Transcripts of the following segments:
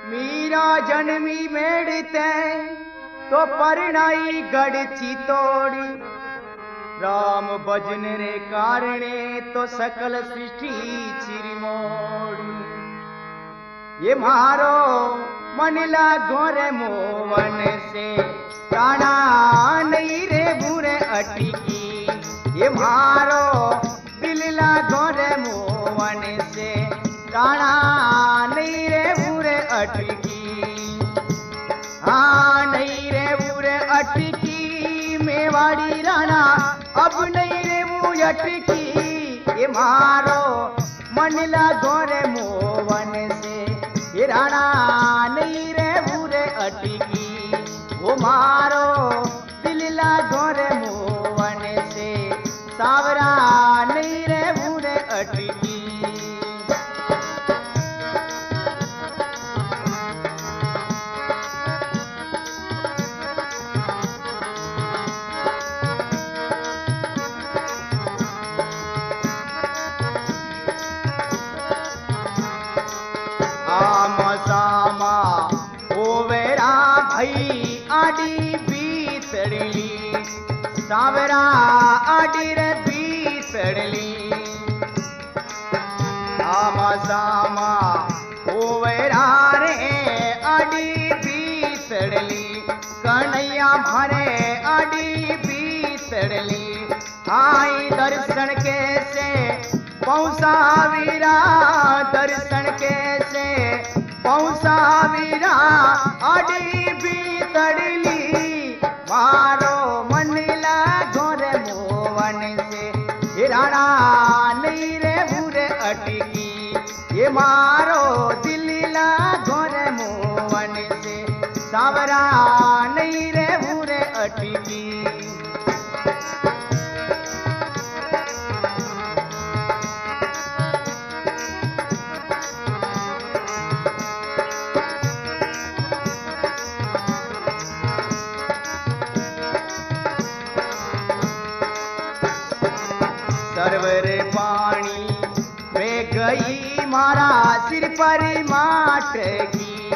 मीरा जन्मी मेड़ते तो परणाई गढ़ चितोड़ी। राम भजन रे कारणे तो सकल सृष्टि चिरमोड़ी। ये मारो मनला गोरे मोवन से प्राणा नहीं रे बुरे अटकी। ये मारो दिलला गोरे मोवन से प्राणा नहीं रे बुरे अटकी। हाँ नहीं रे बुरे अटकी मेवाड़ी राणा अब नहीं रे मुझ अटकी। ये मारो मनला गोरे मोवन से ये राणा नहीं रे बुरे अटकी। वो मारो दिलला गोरे मोवन से सावरा नहीं रे बुरे अटकी। सामा ओवेरा भई आडी बीतड़ली। सावरा आडी रे बीतड़ली। आमा सामा ओवेरा रे आडी बीतड़ली। कन्हैया भरे आडी बीतड़ली। आई दर्शन कैसे पहुँचावीरा। दर्शन कैसे पहुँचावीरा आडी बीतड़ली। मारो मनला गोरे मोवन से ये राणा नहीं रे बुरे अटकी। ये मारो दिलला गोरे मोवन से सावरा नहीं रे बुरे अटकी। सरवर पानी में गई मारा सिर पर माटगी।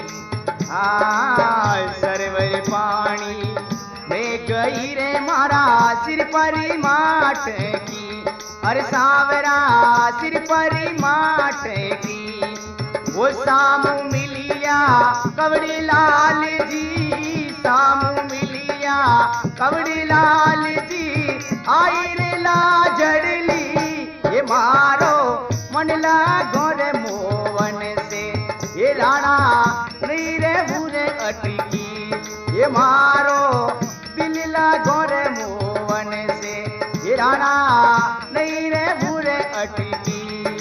सरवर पानी में गई रे मारा सिर पर माटगी। अरे सावरा सिर पर माटगी। वो सामू मिलिया कवड़ी लाल जी। सामू मिलिया कवड़ी लाल जी। आई रे लाजड़ली। ये मारो मनला गोरे मोवन से ये राणा नहीं रे बुरे अटकी। ये मारो दिलला गोरे मोवन से ये राणा नहीं रे बुरे अटकी।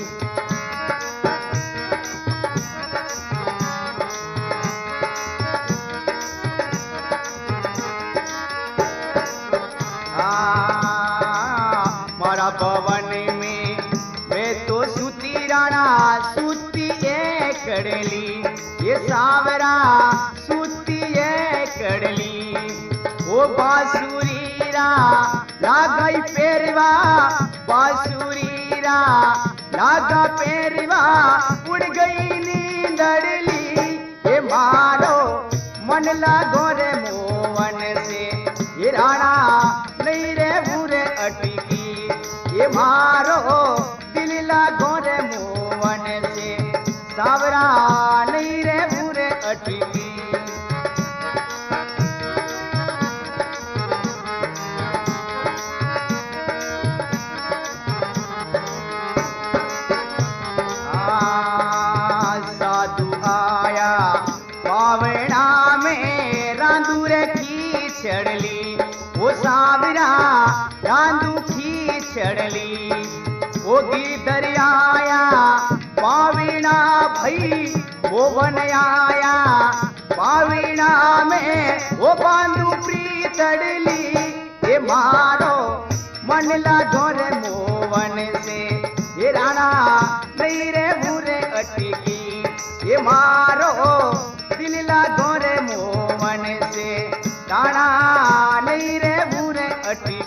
मारा पवन में मैं तो सूती राणा सूती कड़ली। ये सावरा सूती कड़ली। वो बांसुरी रा लागई पेरवा। बांसुरी रा लागा पेरवा उड़ गई नींदड़ली। ये मारो मनला गोरे मोवन से ये राणा नहीं रे बुरे अटकी। ये मारो दिलला गोरे मोवन से सावरा नहीं रे बुरे अटकी। साधु आया पावना में रांदू रे खींचड़ली। वो सावरा रांदू खींचड़ली। वो गिरधर आया पावीणा भई। वो बन आया पावीणा में वो बांधू प्रीतड़ली। ये मारो मनला गोरे मोवन से ये राणा नहीं रे बुरे अटकी। ये मारो दिलला गोरे मोवन से राणा नहीं रे बुरे अटकी।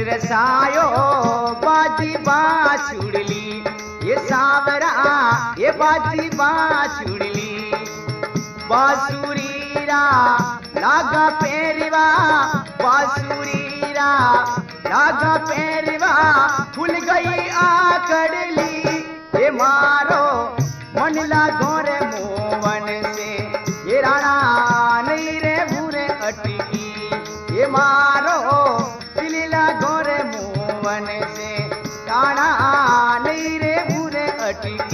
रसायो बाजी बाछुड़ली, ये सावरा ये बाजी बाछुड़ली। बांसुरीरा लागा पेरवा, बांसुरीरा लागा पेरवा, खुल गई आकड़ली। ये मारो मन लागो रे मोवन से, ये राणा नहीं रे भूरे अटकी। ये मारो दिल लागो रे मोवन से, राणा नहीं रे भूरे अटकी।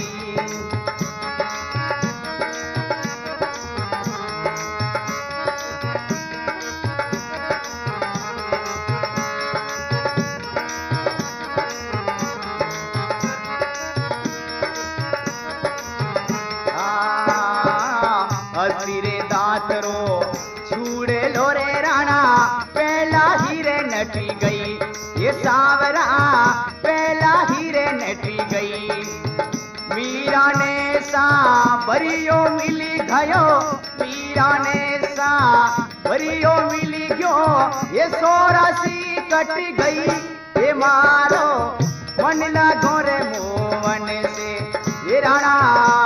हसीरे दातरो छूड़े लो रे राणा, पहला हीरे नटी गई। ये सावरा पहला हीरे नटी गई। मीरा ने सा बरियो मिली गयो, मीरा ने सा बरियो मिली गयो। ये सोरासी कट गई। ये मारो मन लागो रे मोवन से, ये राणा